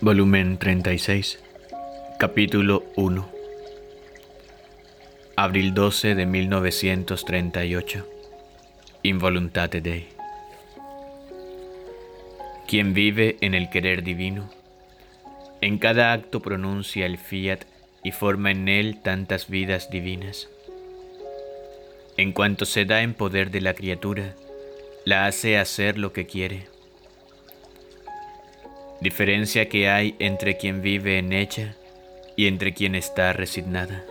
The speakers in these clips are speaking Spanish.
Volumen 36, capítulo 1. Abril 12 de 1938. Involuntate Dei. Quien vive en el querer divino, en cada acto pronuncia el fiat y forma en él tantas vidas divinas. En cuanto se da en poder de la criatura, la hace hacer lo que quiere. Diferencia que hay entre quien vive en ella y entre quien está resignada.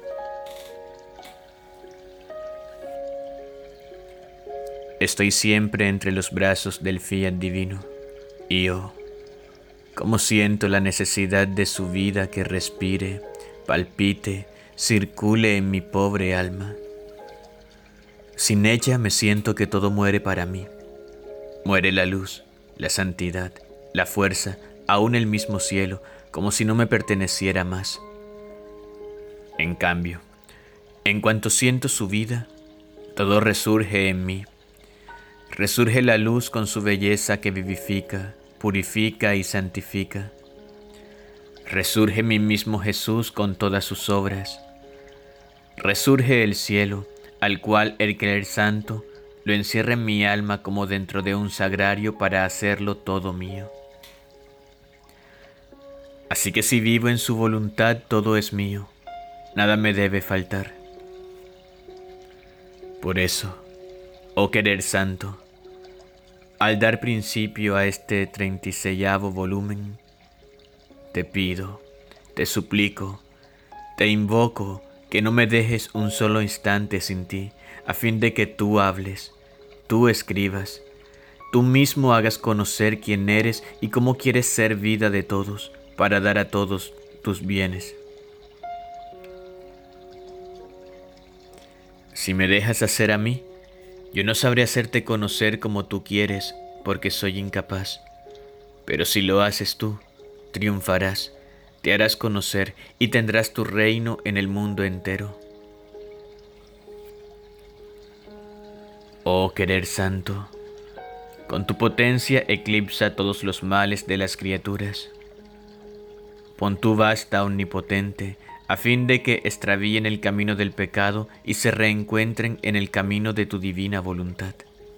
Estoy siempre entre los brazos del fiat divino, y cómo siento la necesidad de su vida que respire, palpite, circule en mi pobre alma. Sin ella me siento que todo muere para mí. Muere la luz, la santidad, la fuerza, aún el mismo cielo, como si no me perteneciera más. En cambio, en cuanto siento su vida, todo resurge en mí. Resurge la luz con su belleza que vivifica, purifica y santifica. Resurge mi mismo Jesús con todas sus obras. Resurge el cielo, al cual el querer santo lo encierra en mi alma como dentro de un sagrario para hacerlo todo mío. Así que si vivo en su voluntad, todo es mío, nada me debe faltar. Por eso, oh querer santo, al dar principio a este 36º volumen, te pido, te suplico, te invoco que no me dejes un solo instante sin ti, a fin de que tú hables, tú escribas, tú mismo hagas conocer quién eres y cómo quieres ser vida de todos, para dar a todos tus bienes. Si me dejas hacer a mí, yo no sabré hacerte conocer como tú quieres, porque soy incapaz. Pero si lo haces tú, triunfarás, te harás conocer y tendrás tu reino en el mundo entero. Oh querer santo, con tu potencia eclipsa todos los males de las criaturas. Pon tu basta omnipotente, a fin de que extravíen el camino del pecado y se reencuentren en el camino de tu divina voluntad.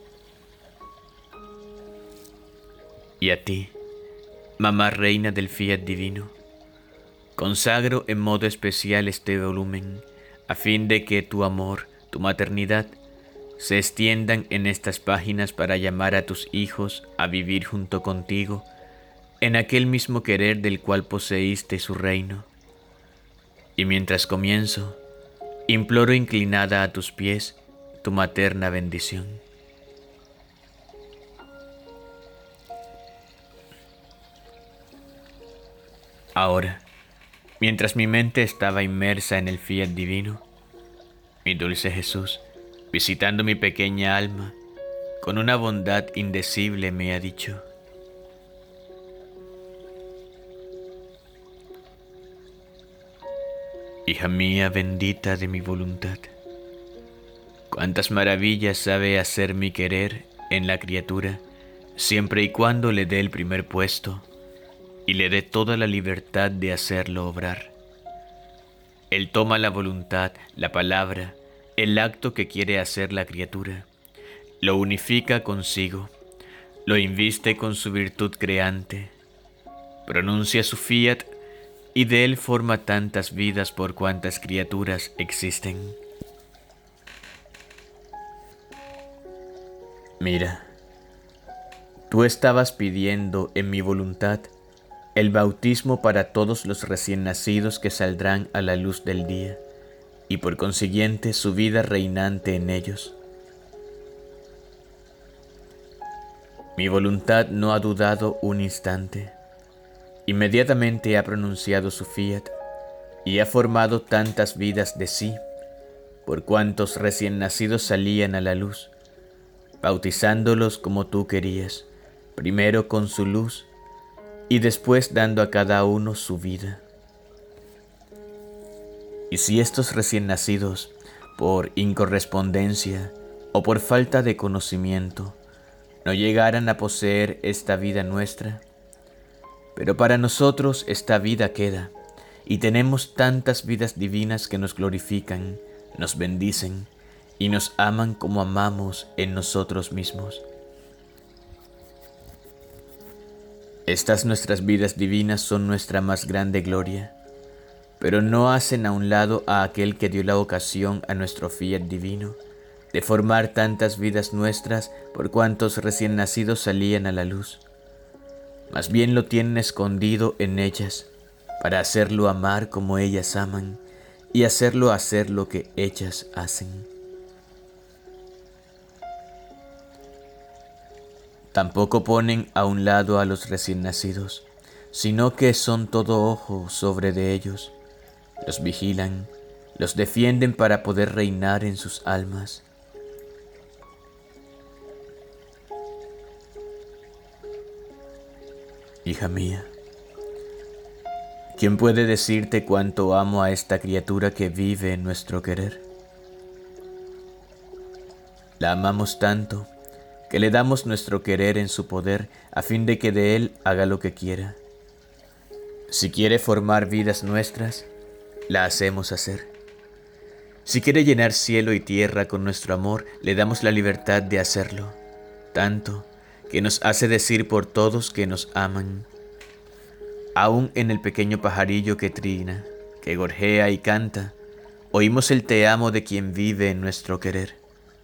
Y a ti, mamá reina del fiat divino, consagro en modo especial este volumen, a fin de que tu amor, tu maternidad, se extiendan en estas páginas para llamar a tus hijos a vivir junto contigo en aquel mismo querer del cual poseíste su reino. Y mientras comienzo, imploro inclinada a tus pies tu materna bendición. Ahora, mientras mi mente estaba inmersa en el fiat divino, mi dulce Jesús, visitando mi pequeña alma, con una bondad indecible me ha dicho: hija mía bendita de mi voluntad, cuántas maravillas sabe hacer mi querer en la criatura, siempre y cuando le dé el primer puesto y le dé toda la libertad de hacerlo obrar. Él toma la voluntad, la palabra, el acto que quiere hacer la criatura, lo unifica consigo, lo inviste con su virtud creante, pronuncia su fiat y de él forma tantas vidas por cuantas criaturas existen. Mira, tú estabas pidiendo en mi voluntad el bautismo para todos los recién nacidos que saldrán a la luz del día, y por consiguiente su vida reinante en ellos. Mi voluntad no ha dudado un instante. Inmediatamente ha pronunciado su fiat y ha formado tantas vidas de sí, por cuantos recién nacidos salían a la luz, bautizándolos como tú querías, primero con su luz y después dando a cada uno su vida. Y si estos recién nacidos, por incorrespondencia o por falta de conocimiento, no llegaran a poseer esta vida nuestra, pero para nosotros esta vida queda, y tenemos tantas vidas divinas que nos glorifican, nos bendicen y nos aman como amamos en nosotros mismos. Estas nuestras vidas divinas son nuestra más grande gloria, pero no hacen a un lado a aquel que dio la ocasión a nuestro fiat divino de formar tantas vidas nuestras por cuantos recién nacidos salían a la luz. Más bien lo tienen escondido en ellas, para hacerlo amar como ellas aman y hacerlo hacer lo que ellas hacen. Tampoco ponen a un lado a los recién nacidos, sino que son todo ojo sobre de ellos, los vigilan, los defienden para poder reinar en sus almas. Hija mía, ¿quién puede decirte cuánto amo a esta criatura que vive en nuestro querer? La amamos tanto que le damos nuestro querer en su poder a fin de que de él haga lo que quiera. Si quiere formar vidas nuestras, la hacemos hacer. Si quiere llenar cielo y tierra con nuestro amor, le damos la libertad de hacerlo, tanto que nos hace decir por todos que nos aman. Aún en el pequeño pajarillo que trina, que gorjea y canta, oímos el te amo de quien vive en nuestro querer.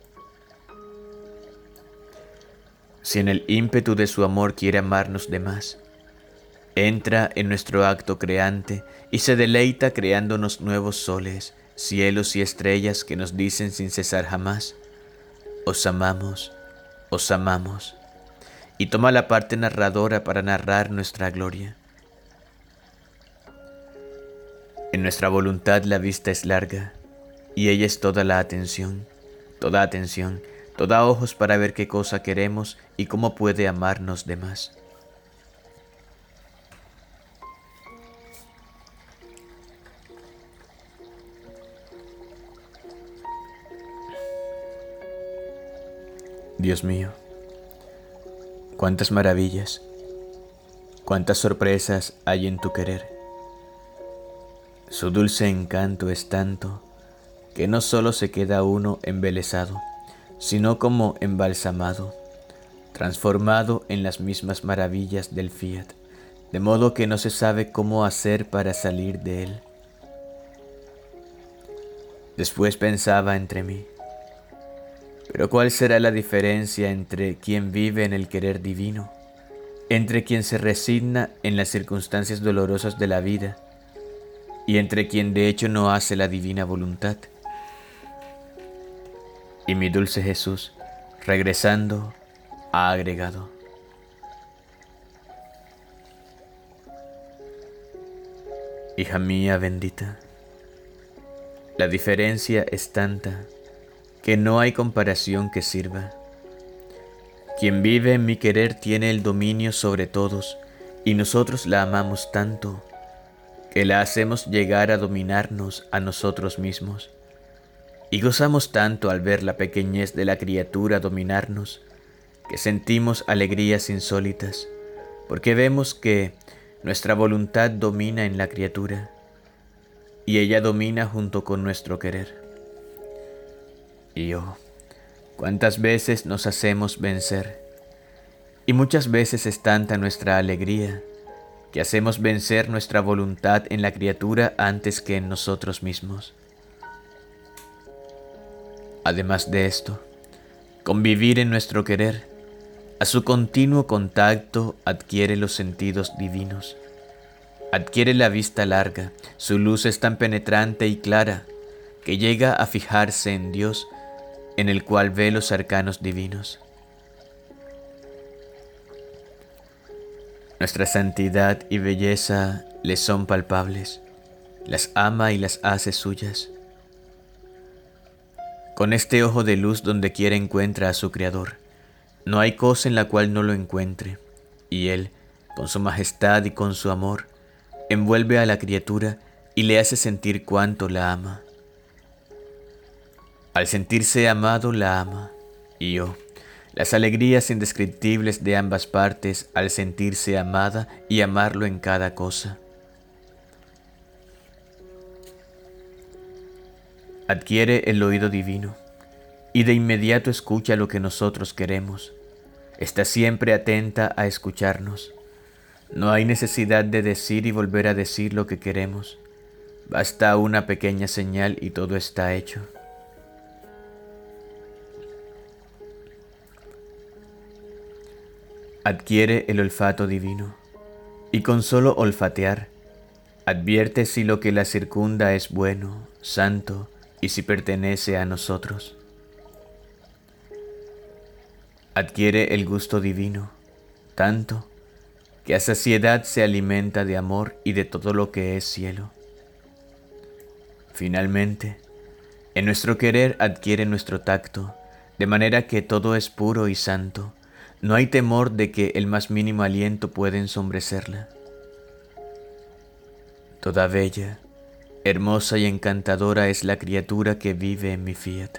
Si en el ímpetu de su amor quiere amarnos de más, entra en nuestro acto creante y se deleita creándonos nuevos soles, cielos y estrellas que nos dicen sin cesar jamás: os amamos, y toma la parte narradora para narrar nuestra gloria. En nuestra voluntad la vista es larga, y ella es toda la atención, toda ojos para ver qué cosa queremos y cómo puede amarnos de más. Dios mío, cuántas maravillas, cuántas sorpresas hay en tu querer. Su dulce encanto es tanto que no solo se queda uno embelesado, sino como embalsamado, transformado en las mismas maravillas del fiat, de modo que no se sabe cómo hacer para salir de él. Después pensaba entre mí, pero ¿cuál será la diferencia entre quien vive en el querer divino, entre quien se resigna en las circunstancias dolorosas de la vida, y entre quien de hecho no hace la divina voluntad? Y mi dulce Jesús, regresando, ha agregado: hija mía bendita, la diferencia es tanta que no hay comparación que sirva. Quien vive en mi querer tiene el dominio sobre todos, y nosotros la amamos tanto que la hacemos llegar a dominarnos a nosotros mismos, y gozamos tanto al ver la pequeñez de la criatura dominarnos, que sentimos alegrías insólitas, porque vemos que nuestra voluntad domina en la criatura, y ella domina junto con nuestro querer. Y oh, cuántas veces nos hacemos vencer, y muchas veces es tanta nuestra alegría que hacemos vencer nuestra voluntad en la criatura antes que en nosotros mismos. Además de esto, convivir en nuestro querer, a su continuo contacto adquiere los sentidos divinos, adquiere la vista larga, su luz es tan penetrante y clara que llega a fijarse en Dios, en el cual ve los arcanos divinos. Nuestra santidad y belleza le son palpables, las ama y las hace suyas. Con este ojo de luz donde quiera encuentra a su Creador. No hay cosa en la cual no lo encuentre, y Él, con su majestad y con su amor, envuelve a la criatura y le hace sentir cuánto la ama. Al sentirse amado la ama, y oh, las alegrías indescriptibles de ambas partes al sentirse amada y amarlo en cada cosa. Adquiere el oído divino y de inmediato escucha lo que nosotros queremos. Está siempre atenta a escucharnos. No hay necesidad de decir y volver a decir lo que queremos. Basta una pequeña señal y todo está hecho. Adquiere el olfato divino y con solo olfatear, advierte si lo que la circunda es bueno, santo y si pertenece a nosotros. Adquiere el gusto divino, tanto que a saciedad se alimenta de amor y de todo lo que es cielo. Finalmente, en nuestro querer adquiere nuestro tacto, de manera que todo es puro y santo. No hay temor de que el más mínimo aliento pueda ensombrecerla. Toda bella, hermosa y encantadora es la criatura que vive en mi fiat.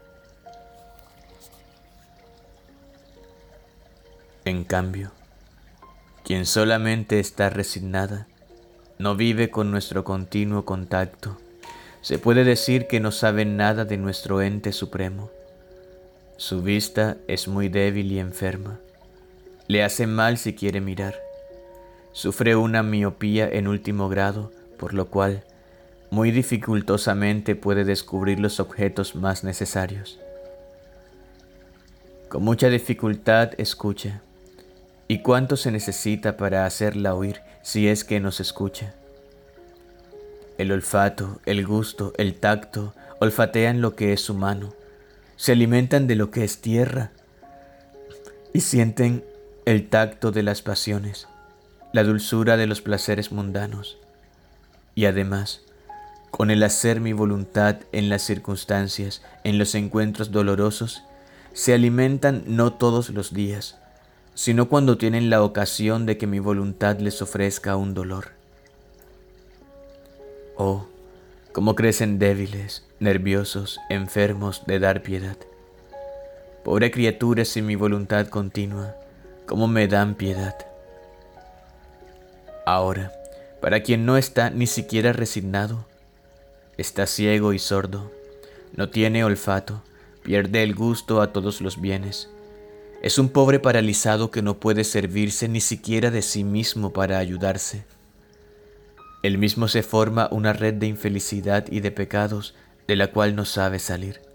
En cambio, quien solamente está resignada, no vive con nuestro continuo contacto. Se puede decir que no sabe nada de nuestro ente supremo. Su vista es muy débil y enferma. Le hace mal si quiere mirar. Sufre una miopía en último grado, por lo cual muy dificultosamente puede descubrir los objetos más necesarios. Con mucha dificultad escucha. ¿Y cuánto se necesita para hacerla oír si es que nos escucha? El olfato, el gusto, el tacto olfatean lo que es humano, se alimentan de lo que es tierra y sienten el tacto de las pasiones, la dulzura de los placeres mundanos. Y además, con el hacer mi voluntad en las circunstancias, en los encuentros dolorosos, se alimentan no todos los días, sino cuando tienen la ocasión de que mi voluntad les ofrezca un dolor. Oh, cómo crecen débiles, nerviosos, enfermos de dar piedad. Pobre criatura sin mi voluntad continua, cómo me dan piedad. Ahora, para quien no está ni siquiera resignado, está ciego y sordo, no tiene olfato, pierde el gusto a todos los bienes. Es un pobre paralizado que no puede servirse ni siquiera de sí mismo para ayudarse. Él mismo se forma una red de infelicidad y de pecados de la cual no sabe salir.